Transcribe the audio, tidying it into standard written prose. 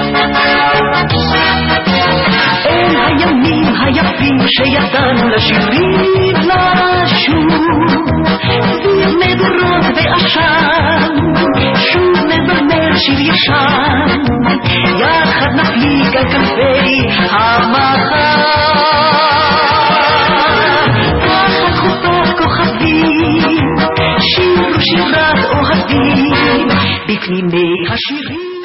אל הימים היפים שידענו לשירים לשוב, סביב מדורות ועשן, שוב נזמר שיר ישן, יחד נפליג על כנפי המחר. תחת חופת כוכבים, שירו שירת אוהבים, בפנימי השירים.